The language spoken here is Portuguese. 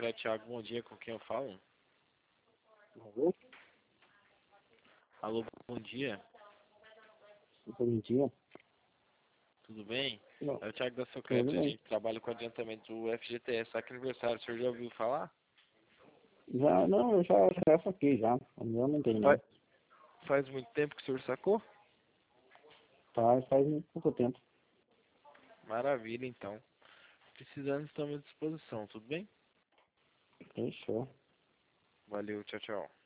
Secreto Thiago, bom dia, com quem eu falo? Alô? Alô, bom dia, Bom dia. tudo bem? Não, É o Thiago da tudo Secreto, a bem. gente trabalha com adiantamento do FGTS, só que aniversário, o senhor já ouviu falar? Já, não, eu já saquei já. O meu não tem Fa- não. Faz muito tempo que o senhor sacou? Faz muito pouco tempo. Maravilha, então. Precisando, estamos à disposição, tudo bem? Fechou. Valeu, tchau, tchau.